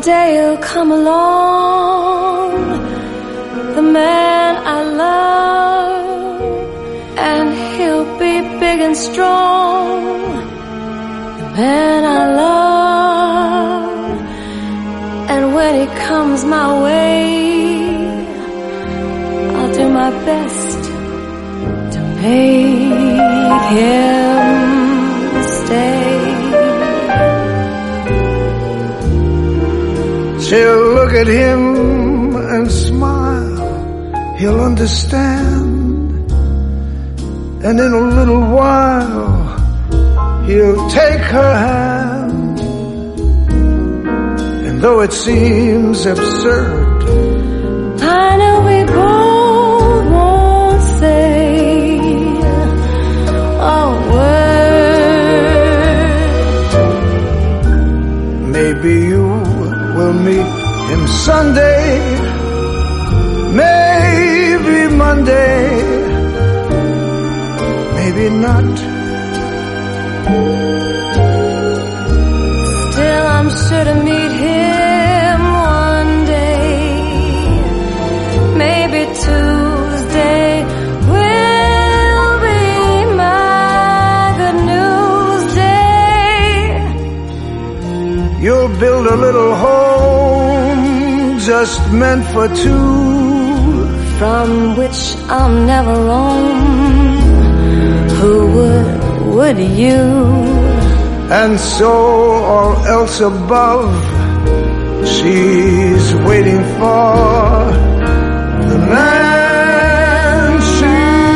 Someday he'll come along, the man I love, and he'll be big and strong, the man I love. And when he comes my way, I'll do my best to make him stay. She'll look at him and smile, he'll understand, and in a little while he'll take her hand. And though it seems absurd, I know we both won't say a word. maybe you will meet him Sunday, maybe Monday, maybe not. Still I'm sure to meet him one day. Maybe Tuesday will be my good news day. You'll build a little home just meant for two, from which I'll never roam. Who would you? and so all else above she's waiting for, the man she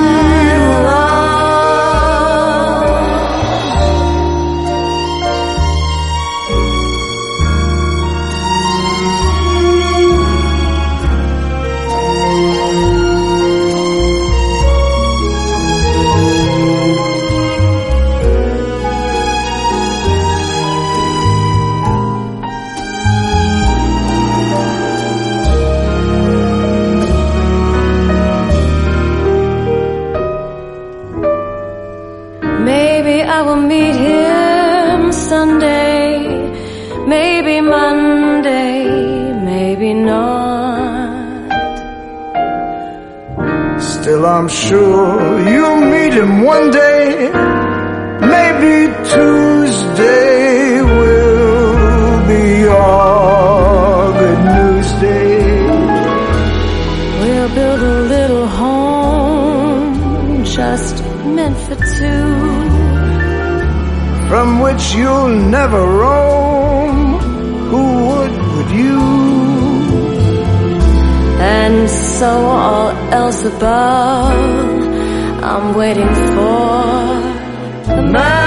Maybe I will meet him Sunday, maybe Monday, maybe not. Still I'm sure you'll meet him one day, maybe Tuesday will be your good news day. We'll build a little home just meant for two, from which you'll never roam. Who would you? and so all else above I'm waiting for, the man